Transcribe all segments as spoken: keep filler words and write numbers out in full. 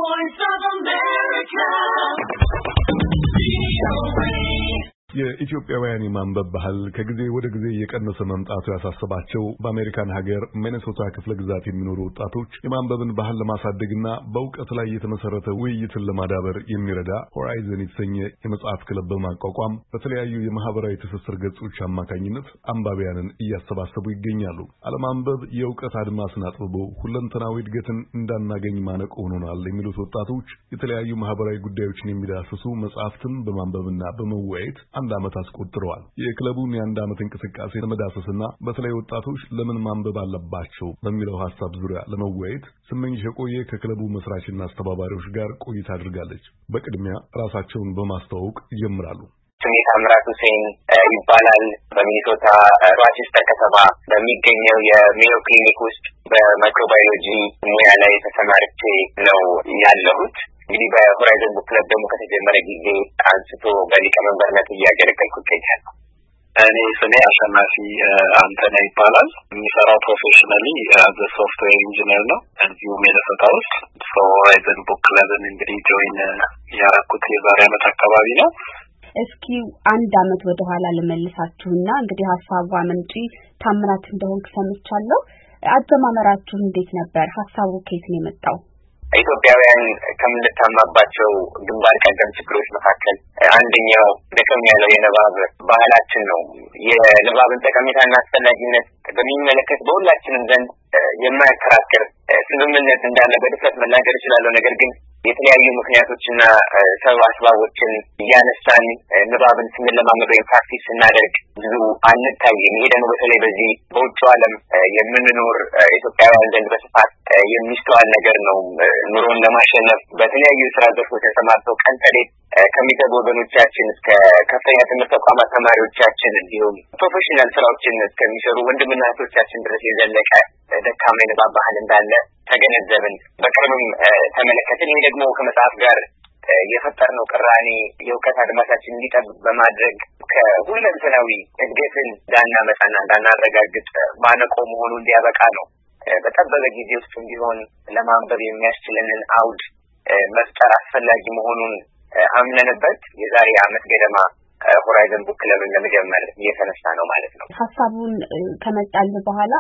voice of America. የኢትዮጵያውያን የማንበብ ባህል ከጊዜ ወደ ጊዜ እየቀነሰ መምጣቱ ያሳሰባቸው በአሜሪካን ሀገር ሚኔሶታ ክፍለ ግዛት የሚኖሩ ወጣቶች የማንበብን ባህል ለማሳደግና በእውቀት ላይ የተመሰረተ ውይይትን ለማዳበር የሚረዳ ሆራይዘን የተሰኘ የመጽሐፍ ክለብ በማቋቋም በተለያዩ የማህበራዊ ትስስር ገጾች አማካኝነት አንባቢያንን እያሰባሰቡ ይገኛሉ። አለማንበብ የእውቀት አድማስን አጥብቦ ሁለንተናዊ እድገትን እንዳናገኝ ማነቆ ሆኖናል የሚሉት ወጣቶች የተለያዩ ማህበራዊ ጉዳዮችን የሚዳስሱ መጽሐፍትን በማንበብና በመወያየት አንድ ዓመት አስቆጥረዋል። የክለቡን የአንድ ዓመት እንቅስቃሴ ለመዳሰስና በተለይ ወጣቶች ለምን ማንበብ አለባቸው በሚለው ሐሳብ ዙሪያ ለመወያየት ስመኝሽ የቆየ ከክለቡ መስራችና አስተባባሪዎች ጋር ቆይታ አድርጋለች። በቅድሚያ ራሳቸውን በማስተዋወቅ ይጀምራሉ። ስሜ ታምራት ሁሴን ይባላል። በሚኔሶታ ሮቸስተር ከተማ በሚገኘው የሜዮ ክሊኒክ ውስጥ በማይክሮባዮሎጂ ሙያ ላይ ተሰማርቼ ነው ያለሁት። እንግዲህ በሆራይዘን ቡክ ክለብ ደግሞ ከተጀመረ ጊዜ አንስቶ በሊቀመንበርነት እያገለገልኩ እገኛለሁ። እኔ ስሜ አሸናፊ አንተነ ይባላል። የሚሰራው ፕሮፌሽናሊ አዘ ሶፍትዌር ኢንጂነር ነው እዚሁ ሚኔሶታ ውስጥ። ሆራይዘን ቡክ ክለብን እንግዲህ ጆይን ያደረኩት የዛሬ ዓመት አካባቢ ነው። እስኪ አንድ ዓመት ወደ ኋላ ልመልሳችሁና እንግዲህ ሐሳቡ አመንጪ ታምራት እንደሆንክ ሰምቻለሁ። አጀማመራችሁ እንዴት ነበር? ሐሳቡ ከየት ነው የመጣው? ኢትዮጵያውያን ከምንታማባቸው ግንባር ቀደም ችግሮች መካከል አንደኛው ደከም ያለው የንባብ ባህላችን ነው። የንባብን ጠቀሜታና አስፈላጊነት በሚመለከት በሁላችንም ዘንድ የማያከራክር ስምምነት እንዳለ በድፍረት መናገር እችላለሁ። ነገር ግን የተለያዩ ምክንያቶችና ሰበብ አስባቦችን እያነሳን ንባብን ስንለማመድ ወይም ፕራክቲስ ስናደርግ ብዙ አንታይም። ይሄ ደግሞ በተለይ በዚህ በውጭው ዓለም የምንኖር ኢትዮጵያውያን ዘንድ በስፋት የሚስተዋል ነገር ነው። ኑሮን ለማሸነፍ በተለያዩ ስራ ዘርፎች ተሰማርተው ቀን ተሌት ከሚሰሩ ወገኖቻችን እስከ ከፍተኛ ትምህርት ተቋማት ተማሪዎቻችን እንዲሁም ፕሮፌሽናል ስራዎችን እስከሚሰሩ ወንድምና እህቶቻችን ድረስ የዘለቀ ደካማ የንባብ ባህል እንዳለ ተገነዘብን፣ በቅርብም ተመለከትን። ይሄ ደግሞ ከመጽሐፍ ጋር የፈጠርነው ቅራኔ የእውቀት አድማሳችን እንዲጠብ በማድረግ ከሁለንተናዊ እድገትን እንዳናመጣና እንዳናረጋግጥ ማነቆ መሆኑ እንዲያበቃ ነው። በጠበበ ጊዜ ውስጥ ቢሆን ለማንበብ የሚያስችለንን አውድ መፍጠር አስፈላጊ መሆኑን አምነንበት የዛሬ ዓመት ገደማ ሆራይዘን ቡክ ክለብን ለመጀመር እየተነሳ ነው ማለት ነው። ሐሳቡን ከመጣል በኋላ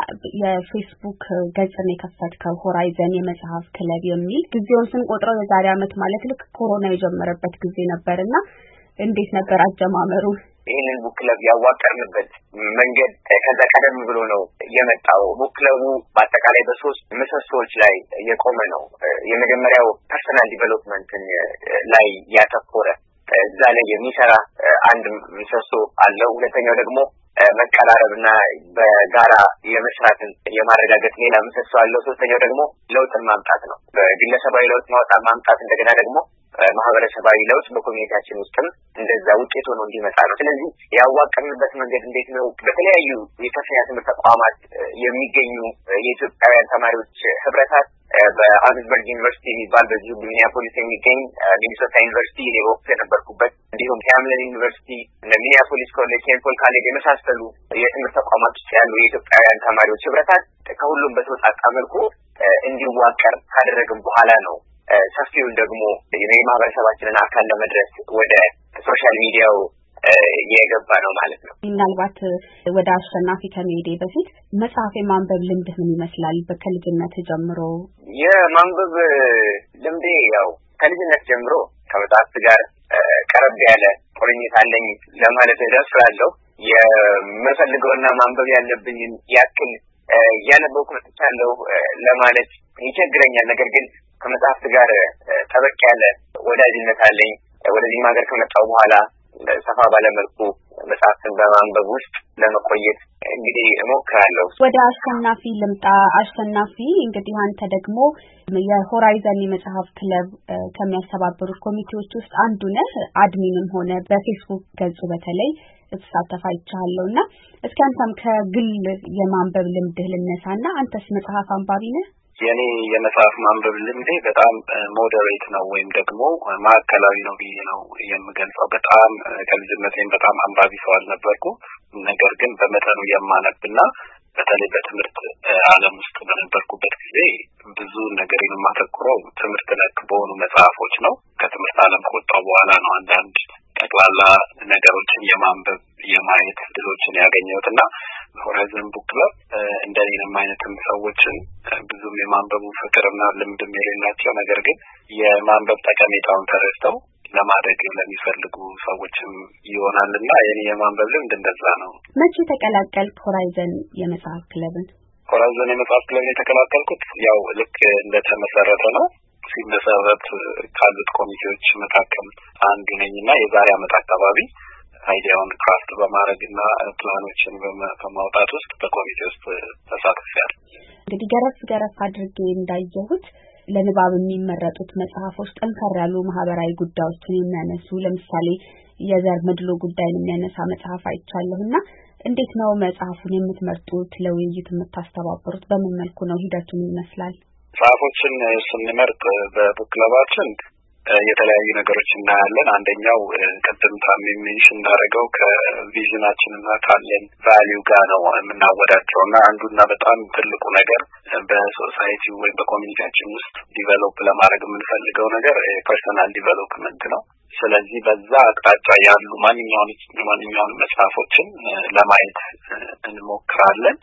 የፌስቡክ ገጽን የከፈትከው ሆራይዘን የመጽሐፍ ክለብ የሚል ጊዜውን ስንቆጥረው የዛሬ ዓመት ማለት ልክ ኮሮና የጀመረበት ጊዜ ነበርና እንዴት ነበር አጀማመሩ? ይህንን ቡክ ክለብ ያዋቀርንበት መንገድ ከዛ ቀደም ብሎ ነው የመጣው። ቡክ ክለቡ በአጠቃላይ በሶስት ምሰሶች ላይ የቆመ ነው። የመጀመሪያው ፐርሰናል ዲቨሎፕመንትን ላይ ያተኮረ እዛ ላይ የሚሰራ አንድ ምሰሶ አለው። ሁለተኛው ደግሞ መቀራረብና በጋራ የመስራትን የማረጋገጥ ሌላ ምሰሶ አለው። ሶስተኛው ደግሞ ለውጥን ማምጣት ነው። በግለሰባዊ ለውጥ ማውጣት ማምጣት እንደገና ደግሞ ማህበረሰባዊ ለውጥ በኮሚኒቲያችን ውስጥም እንደዛ ውጤት ሆኖ እንዲመጣ ነው። ስለዚህ ያዋቀርንበት መንገድ እንዴት ነው? በተለያዩ የከፍተኛ ትምህርት ተቋማት የሚገኙ የኢትዮጵያውያን ተማሪዎች ህብረታት በአግስበርግ ዩኒቨርሲቲ የሚባል በዚሁ ሚኒያፖሊስ የሚገኝ ሚኒሶታ ዩኒቨርሲቲ እኔ በወቅቱ የነበርኩበት፣ እንዲሁም ሃምሊን ዩኒቨርሲቲ፣ ሚኒያፖሊስ ኮሌጅ፣ ሴንት ፖል ኮሌጅ የመሳሰሉ የትምህርት ተቋማት ውስጥ ያሉ የኢትዮጵያውያን ተማሪዎች ህብረታት ከሁሉም በተወጣጣ መልኩ እንዲዋቀር ካደረግን በኋላ ነው ሰፊውን ደግሞ የማህበረሰባችንን አካል ለመድረስ ወደ ሶሻል ሚዲያው የገባ ነው ማለት ነው። ምናልባት ወደ አሸናፊ ከመሄዴ በፊት መጽሐፍ የማንበብ ልምድህ ምን ይመስላል? በከልጅነት ጀምሮ የማንበብ ልምዴ ያው ከልጅነት ጀምሮ ከመጽሐፍት ጋር ቀረብ ያለ ቁርኝት አለኝ ለማለት እደፍራለሁ። የምፈልገውና ማንበብ ያለብኝን ያክል ያነበብኩ መጥቻለሁ ለማለት ይቸግረኛል። ነገር ግን ከመጽሐፍት ጋር ጠበቅ ያለ ወዳጅነት አለኝ። ወደዚህ ሀገር ከመጣሁ በኋላ ሰፋ ባለ መልኩ መጽሐፍትን በማንበብ ውስጥ ለመቆየት እንግዲህ እሞክራለሁ። ወደ አሸናፊ ልምጣ። አሸናፊ እንግዲህ አንተ ደግሞ የሆራይዘን የመጽሐፍ ክለብ ከሚያስተባብሩት ኮሚቴዎች ውስጥ አንዱ ነህ። አድሚንም ሆነ በፌስቡክ ገጹ በተለይ ተሳተፋ ይቻላልና እስኪ አንተም ከግል የማንበብ ልምድህ ልነሳና አንተስ መጽሐፍ አንባቢ ነህ? የኔ የመጽሐፍ ማንበብ ልምዴ በጣም ሞዴሬት ነው ወይም ደግሞ ማዕከላዊ ነው ብዬ ነው የምገልጸው። በጣም ከልጅነቴም በጣም አንባቢ ሰው አልነበርኩ። ነገር ግን በመጠኑ የማነብና በተለይ በትምህርት ዓለም ውስጥ በነበርኩበት ጊዜ ብዙ ነገር የማተኩረው ትምህርት ነክ በሆኑ መጽሐፎች ነው። ከትምህርት ዓለም ከወጣሁ በኋላ ነው አንዳንድ ጠቅላላ ነገሮችን የማንበብ የማየት ድሎችን ያገኘሁትና ሆራይዘን ቡክ ክለብ እንደኔም አይነትም ሰዎችን ብዙም የማንበቡ ፍቅርና ልምድም የሌላቸው ነገር ግን የማንበብ ጠቀሜታውን ተረድተው ለማድረግ ለሚፈልጉ ሰዎችም ይሆናልና የኔ የማንበብ ልምድ እንደዛ ነው። መቼ ተቀላቀልክ ሆራይዘን የመጽሐፍ ክለብን? ሆራይዘን የመጽሐፍ ክለብን የተቀላቀልኩት ያው ልክ እንደተመሰረተ ነው። ሲመሰረት ካሉት ኮሚቴዎች መካከል አንዱ ነኝና የዛሬ ዓመት አካባቢ አይዲያውን ክራፍት በማድረግና ፕላኖችን በማውጣት ውስጥ በኮሚቴ ውስጥ ተሳትፌያለሁ። እንግዲህ ገረፍ ገረፍ አድርጌ እንዳየሁት ለንባብ የሚመረጡት መጽሐፎች ጠንከር ያሉ ማህበራዊ ጉዳዮችን የሚያነሱ ለምሳሌ የዘር መድሎ ጉዳይን የሚያነሳ መጽሐፍ አይቻለሁና እንዴት ነው መጽሐፉን የምትመርጡት? ለውይይት የምታስተባብሩት በምን መልኩ ነው? ሂደቱን ይመስላል? መጽሐፎችን ስንመርጥ በቡክ ክለባችን የተለያዩ ነገሮች እናያለን። አንደኛው ቅድም ታም ሜንሽን እንዳደረገው ከቪዥናችንና ካለን ቫልዩ ጋር ነው የምናወዳድረውና አንዱና በጣም ትልቁ ነገር በሶሳይቲ ወይ በኮሚኒቲያችን ውስጥ ዲቨሎፕ ለማድረግ የምንፈልገው ነገር ፐርሰናል ዲቨሎፕመንት ነው። ስለዚህ በዛ አቅጣጫ ያሉ ማንኛውንም ማንኛውንም መጽሐፎችን ለማየት እንሞክራለን።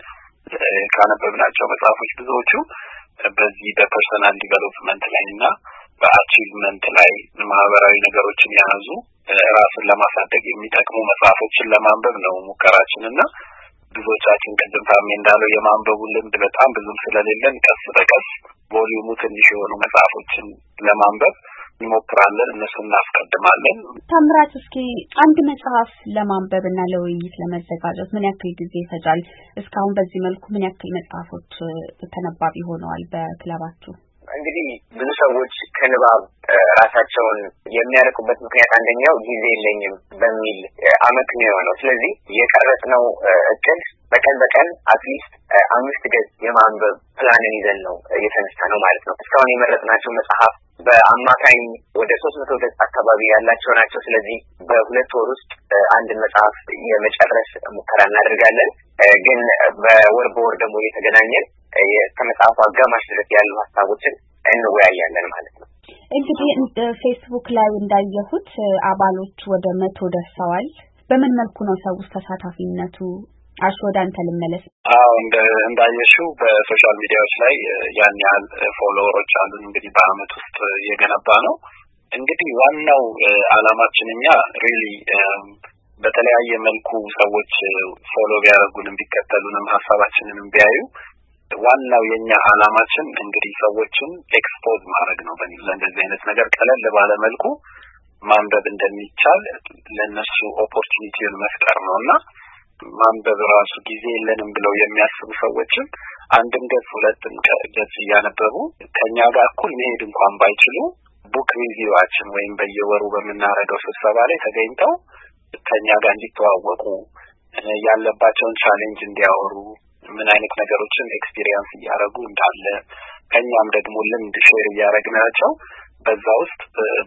ካነበብናቸው መጽሐፎች ብዙዎቹ በዚህ በፐርሰናል ዲቨሎፕመንት ላይና በአቺቭመንት ላይ ማህበራዊ ነገሮችን ያዙ ራስን ለማሳደግ የሚጠቅሙ መጽሐፎችን ለማንበብ ነው ሙከራችንና ብዙዎቻችን ቅድም ታሜ እንዳለው የማንበቡ ልምድ በጣም ብዙም ስለሌለን ቀስ በቀስ ቮሊዩሙ ትንሽ የሆኑ መጽሐፎችን ለማንበብ እንሞክራለን። እነሱን እናስቀድማለን። ታምራት፣ እስኪ አንድ መጽሐፍ ለማንበብና ለውይይት ለመዘጋጀት ምን ያክል ጊዜ ይፈጃል? እስካሁን በዚህ መልኩ ምን ያክል መጽሐፎች ተነባቢ ሆነዋል በክለባችሁ? እንግዲህ ብዙ ሰዎች ከንባብ ራሳቸውን የሚያርቁበት ምክንያት አንደኛው ጊዜ የለኝም በሚል አመክንዮ ነው። ስለዚህ የቀረጽነው እቅድ በቀን በቀን አትሊስት አምስት ገጽ የማንበብ ፕላንን ይዘን ነው እየተነሳ ነው ማለት ነው። እስካሁን የመረጥናቸው መጽሐፍ በአማካኝ ወደ ሶስት መቶ ገጽ አካባቢ ያላቸው ናቸው። ስለዚህ በሁለት ወር ውስጥ አንድ መጽሐፍ የመጨረስ ሙከራ እናደርጋለን። ግን በወር በወር ደግሞ እየተገናኘን ከመጽሐፉ አጋማሽ ድረስ ያሉ ሀሳቦችን እንወያያለን ማለት ነው። እንግዲህ ፌስቡክ ላይ እንዳየሁት አባሎች ወደ መቶ ደርሰዋል። በምን መልኩ ነው ሰው ተሳታፊነቱ? አሽ ወደ አንተ ልመለስ። አዎ እንደ እንዳየሽው በሶሻል ሚዲያዎች ላይ ያን ያህል ፎሎወሮች አሉን። እንግዲህ በአመት ውስጥ የገነባ ነው። እንግዲህ ዋናው አላማችን እኛ ሪሊ በተለያየ መልኩ ሰዎች ፎሎ ቢያደርጉንም ቢከተሉንም ሀሳባችንንም ቢያዩ ዋናው የኛ አላማችን እንግዲህ ሰዎችን ኤክስፖዝ ማድረግ ነው። ለእንደዚህ አይነት ነገር ቀለል ባለ መልኩ ማንበብ እንደሚቻል ለነሱ ኦፖርቹኒቲውን መፍጠር ነውና ማንበብ ራሱ ጊዜ የለንም ብለው የሚያስቡ ሰዎችን አንድም ገጽ ሁለትም ገጽ እያነበቡ ከኛ ጋር እኩል መሄድ እንኳን ባይችሉ ቡክ ሪቪዋችን ወይም በየወሩ በምናረገው ስብሰባ ላይ ተገኝተው ከኛ ጋር እንዲተዋወቁ ያለባቸውን ቻሌንጅ እንዲያወሩ ምን አይነት ነገሮችን ኤክስፒሪየንስ እያደረጉ እንዳለ ከኛም ደግሞ ልምድ ሼር እያደረግናቸው በዛ ውስጥ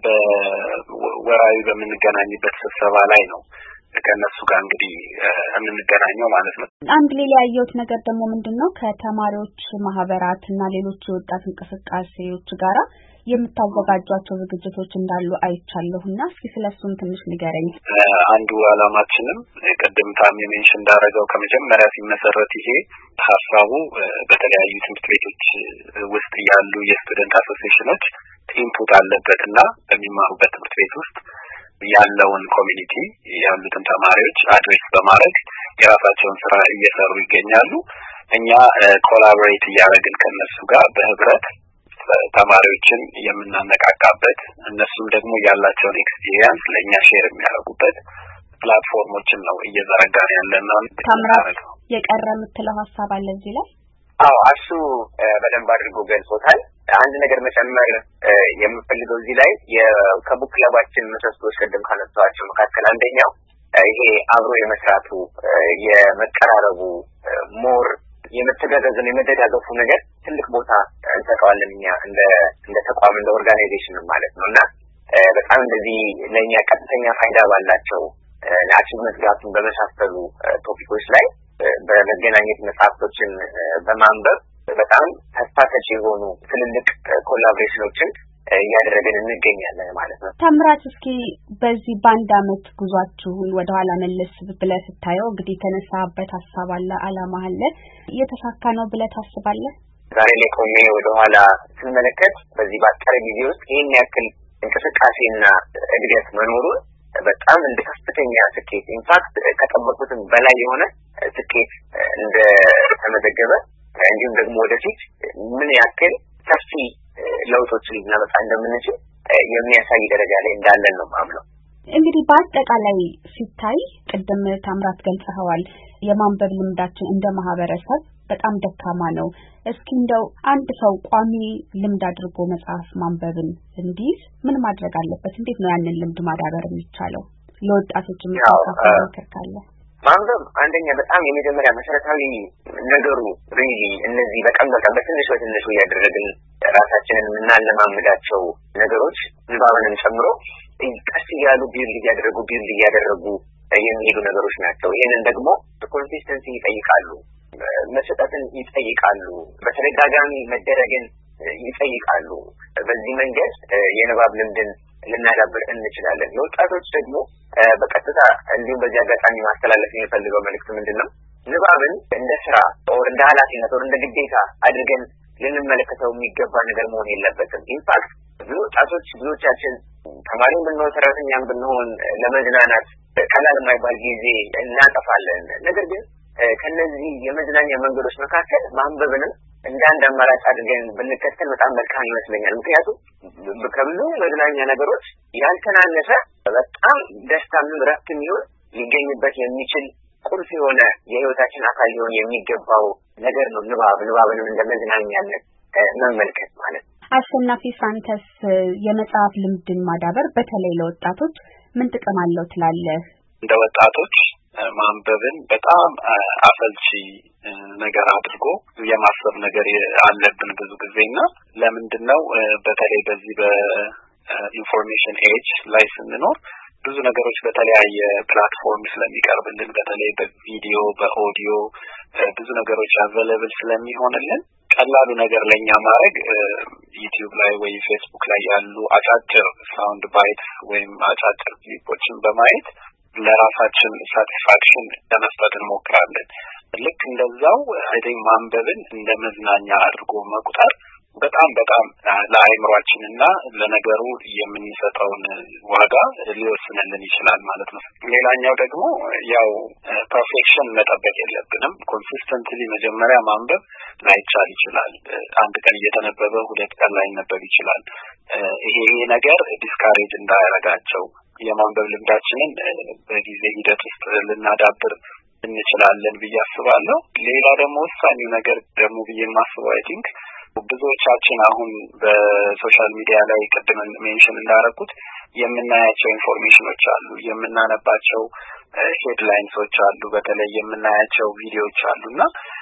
በወራዊ በምንገናኝበት ስብሰባ ላይ ነው ከነሱ ጋር እንግዲህ የምንገናኘው ማለት ነው። አንድ ሌላ ያየሁት ነገር ደግሞ ምንድነው ከተማሪዎች ማህበራት እና ሌሎች የወጣት እንቅስቃሴዎች ጋራ የምታዘጋጇቸው ዝግጅቶች እንዳሉ አይቻለሁና እስኪ ስለሱም ትንሽ ንገረኝ። አንዱ አላማችንም ቀደም ታም ሜንሽን እንዳደረገው ከመጀመሪያ ሲመሰረት ይሄ ሀሳቡ በተለያዩ ትምህርት ቤቶች ውስጥ ያሉ የስቱደንት አሶሲዬሽኖች ኢንፑት አለበትና በሚማሩበት ትምህርት ቤት ውስጥ ያለውን ኮሚኒቲ ያሉትን ተማሪዎች አድሬስ በማድረግ የራሳቸውን ስራ እየሰሩ ይገኛሉ። እኛ ኮላቦሬት እያደረግን ከነሱ ጋር በህብረት ተማሪዎችን የምናነቃቃበት እነሱም ደግሞ ያላቸውን ኤክስፒሪየንስ ለእኛ ሼር የሚያደርጉበት ፕላትፎርሞችን ነው እየዘረጋን ያለነው። ታምራት የቀረ የምትለው ሀሳብ አለ እዚህ ላይ? አዎ እሱ በደንብ አድርጎ ገልጾታል። አንድ ነገር መጨመር የምፈልገው እዚህ ላይ የከቡክ ክለባችን ምሰሶዎች ቀደም ካነሳቸው መካከል አንደኛው ይሄ አብሮ የመስራቱ የመቀራረቡ ሞር የመተጋገዝን የመደጋገፉ ነገር ትልቅ ቦታ እንሰጠዋለን እኛ እንደ እንደ ተቋም እንደ ኦርጋናይዜሽን ማለት ነውና በጣም እንደዚህ ለኛ ቀጥተኛ ፋይዳ ባላቸው ለአቺቭመንት ጋፕን በመሳሰሉ ቶፒኮች ላይ በመገናኘት መጽሐፍቶችን በማንበብ በጣም ተስፋ ሰጪ የሆኑ ትልልቅ ኮላቦሬሽኖችን እያደረግን እንገኛለን ማለት ነው። ታምራት እስኪ በዚህ በአንድ አመት ጉዟችሁን ወደ ኋላ መለስ ብለህ ስታየው እንግዲህ የተነሳበት ሀሳብ አለ፣ አላማ አለ፣ እየተሳካ ነው ብለህ ታስባለህ? ዛሬ ላይ ቆሜ ወደ ኋላ ስመለከት በዚህ ባጠረ ጊዜ ውስጥ ይህን ያክል እንቅስቃሴና እድገት መኖሩን በጣም እንደ ከፍተኛ ስኬት ኢንፋክት ከጠበቁትም በላይ የሆነ ስኬት እንደ ተመዘገበ እንዲሁም ደግሞ ወደፊት ምን ያክል ሰፊ ለውጦችን ልናመጣ እንደምንችል የሚያሳይ ደረጃ ላይ እንዳለን ነው ማምነው። እንግዲህ በአጠቃላይ ሲታይ ቅድም ታምራት ገልጸዋል፣ የማንበብ ልምዳችን እንደ ማህበረሰብ በጣም ደካማ ነው። እስኪ እንደው አንድ ሰው ቋሚ ልምድ አድርጎ መጽሐፍ ማንበብን እንዲህ ምን ማድረግ አለበት? እንዴት ነው ያንን ልምድ ማዳበር የሚቻለው? ለወጣቶች ምትካፈለ ማንበብ አንደኛ በጣም የመጀመሪያ መሰረታዊ ነገሩ ሪሊ እነዚህ በቀን በቀን በትንሽ በትንሹ እያደረግን ራሳችንን የምናለማምዳቸው ነገሮች ንባብንም ጨምሮ ቀስ እያሉ ቢልድ እያደረጉ ቢልድ እያደረጉ የሚሄዱ ነገሮች ናቸው። ይህንን ደግሞ ኮንሲስተንሲ ይጠይቃሉ፣ መሰጠትን ይጠይቃሉ፣ በተደጋጋሚ መደረግን ይጠይቃሉ። በዚህ መንገድ የንባብ ልምድን ልናዳብር እንችላለን። ለወጣቶች ደግሞ በቀጥታ እንዲሁም በዚህ አጋጣሚ ማስተላለፍ የሚፈልገው መልእክት ምንድነው? ንባብን እንደ ስራ ወር እንደ ኃላፊነት ወር እንደ ግዴታ አድርገን ልንመለከተው የሚገባ ነገር መሆን የለበትም። ኢንፋክት ብዙ ወጣቶች ብዙዎቻችን ተማሪም ብንሆን ሰራተኛም ብንሆን ለመዝናናት ቀላል የማይባል ጊዜ እናጠፋለን። ነገር ግን ከነዚህ የመዝናኛ መንገዶች መካከል ማንበብንም እንደ አንድ አማራጭ አድርገን ብንከተል በጣም መልካም ይመስለኛል። ምክንያቱም ከብዙ መዝናኛ ነገሮች ያልተናነሰ በጣም ደስታም ረፍትም ይሁን ሊገኝበት የሚችል ቁልፍ የሆነ የህይወታችን አካል ሊሆን የሚገባው ነገር ነው ንባብ። ንባብንም እንደ መዝናኛነት መመልከት ማለት ነው። አሸናፊ ፍራንከስ የመጽሐፍ ልምድን ማዳበር በተለይ ለወጣቶች ምን ጥቅም አለው ትላለህ? እንደ ወጣቶች ማንበብን በጣም አፈልቺ ነገር አድርጎ የማሰብ ነገር አለብን ብዙ ጊዜና ለምንድነው በተለይ በዚህ በኢንፎርሜሽን ኤጅ ላይ ስንኖር ብዙ ነገሮች በተለያየ ፕላትፎርም ስለሚቀርብልን በተለይ በቪዲዮ በኦዲዮ ብዙ ነገሮች አቬሌብል ስለሚሆንልን ቀላሉ ነገር ለኛ ማድረግ ዩቲዩብ ላይ ወይ ፌስቡክ ላይ ያሉ አጫጭር ሳውንድ ባይትስ ወይም አጫጭር ክሊፖችን በማየት ለራሳችን ሳቲስፋክሽን ለመስጠት እንሞክራለን። ልክ እንደዛው አይደል ማንበብን እንደ መዝናኛ አድርጎ መቁጠር በጣም በጣም ለአይምሮአችንና ለነገሩ የምንሰጠውን ዋጋ ሊወስንልን ይችላል ማለት ነው። ሌላኛው ደግሞ ያው ፐርፌክሽን መጠበቅ የለብንም። ኮንሲስተንትሊ መጀመሪያ ማንበብ ላይቻል ይችላል። አንድ ቀን እየተነበበ ሁለት ቀን ላይነበብ ይችላል። ይሄ ነገር ዲስካሬጅ እንዳያረጋቸው የማንበብ ልምዳችንን በጊዜ ሂደት ውስጥ ልናዳብር እንችላለን ብዬ አስባለሁ። ሌላ ደግሞ ወሳኙ ነገር ደግሞ ብዬ የማስበው አይ ቲንክ ብዙዎቻችን አሁን በሶሻል ሚዲያ ላይ ቅድም ሜንሽን እንዳደረኩት የምናያቸው ኢንፎርሜሽኖች አሉ፣ የምናነባቸው ሄድላይንሶች አሉ፣ በተለይ የምናያቸው ቪዲዮዎች አሉና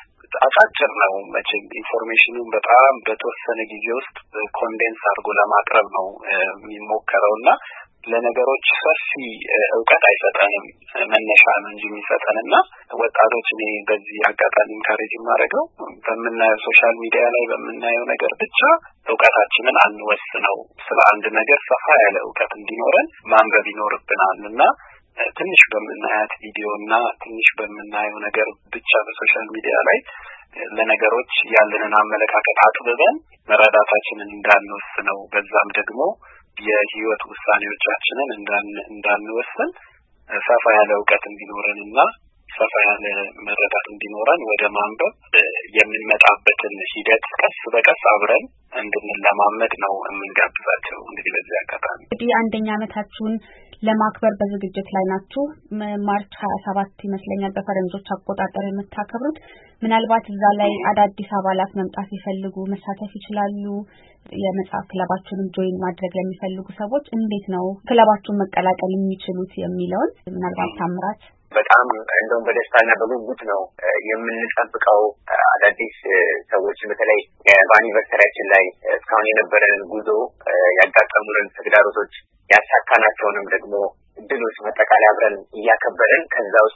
አጫጭር ነው መቼም ኢንፎርሜሽኑን በጣም በተወሰነ ጊዜ ውስጥ ኮንዴንስ አድርጎ ለማቅረብ ነው የሚሞከረውና ለነገሮች ሰፊ ዕውቀት አይሰጠንም፣ መነሻ ነው እንጂ የሚሰጠንና ወጣቶች እኔ በዚህ አጋጣሚ ኢንካሬጅ ማድረገው በምናየው ሶሻል ሚዲያ ላይ በምናየው ነገር ብቻ ዕውቀታችንን አንወስነው። ስለ አንድ ነገር ሰፋ ያለ ዕውቀት እንዲኖረን ማንበብ ይኖርብናልና ትንሽ በምናያት ቪዲዮና ትንሽ በምናየው ነገር ብቻ በሶሻል ሚዲያ ላይ ለነገሮች ያለንን አመለካከት አጥብበን መረዳታችንን እንዳንወስነው በዛም ደግሞ የህይወት ውሳኔዎቻችንን እንዳን እንዳንወስን ሰፋ ያለ ዕውቀት እንዲኖረንና ሰፋ ያለ መረዳት እንዲኖረን ወደ ማንበብ የምንመጣበትን ሂደት ቀስ በቀስ አብረን እንድንለማመድ ነው የምንጋብዛቸው። እንግዲህ በዚህ አጋጣሚ እንግዲህ አንደኛ ዓመታችሁን ለማክበር በዝግጅት ላይ ናችሁ። ማርች ሀያ ሰባት ይመስለኛል በፈረንጆች አቆጣጠር የምታከብሩት። ምናልባት እዛ ላይ አዳዲስ አባላት መምጣት ይፈልጉ መሳተፍ ይችላሉ። የመጽሐፍ ክለባችሁን ጆይን ማድረግ ለሚፈልጉ ሰዎች እንዴት ነው ክለባችሁን መቀላቀል የሚችሉት የሚለውን ምናልባት ታምራት በጣም እንደውም በደስታና በጉጉት ነው የምንጠብቀው። አዳዲስ ሰዎች በተለይ በአኒቨርሰሪያችን ላይ እስካሁን የነበረንን ጉዞ ያጋጠሙንን ተግዳሮቶች ያሳካናቸውንም ደግሞ ድሎች መጠቃለያ አብረን እያከበርን ከዛ ውስጥ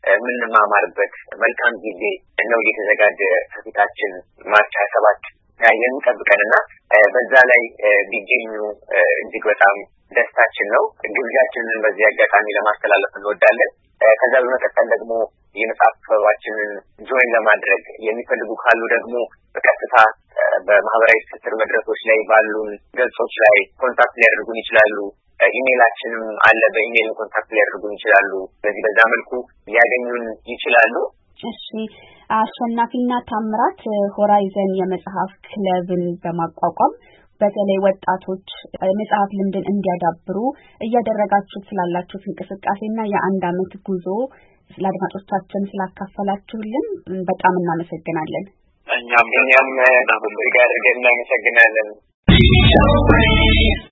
የምንማማርበት መልካም ጊዜ ነው እየተዘጋጀ ከፊታችን ማርች ሃያ ሰባት ላይ የሚጠብቀንና በዛ ላይ ቢገኙ እጅግ በጣም ደስታችን ነው። ግብዣችንን በዚህ አጋጣሚ ለማስተላለፍ እንወዳለን። ከዛ በመቀጠል ደግሞ የመጽሐፍ ክበባችንን ጆይን ለማድረግ የሚፈልጉ ካሉ ደግሞ በቀጥታ በማህበራዊ ትስስር መድረኮች ላይ ባሉን ገጾች ላይ ኮንታክት ሊያደርጉን ይችላሉ። ኢሜይላችንም አለ፣ በኢሜይል ኮንታክት ሊያደርጉን ይችላሉ። በዚህ በዛ መልኩ ሊያገኙን ይችላሉ። እሺ፣ አሸናፊና ታምራት ሆራይዘን የመጽሐፍ ክለብን በማቋቋም በተለይ ወጣቶች መጽሐፍ ልምድን እንዲያዳብሩ እያደረጋችሁ ስላላችሁ እንቅስቃሴና የአንድ አመት ጉዞ ለአድማጮቻችን ስላካፈላችሁልን በጣም እናመሰግናለን። እኛም እኛም ጋር እናመሰግናለን።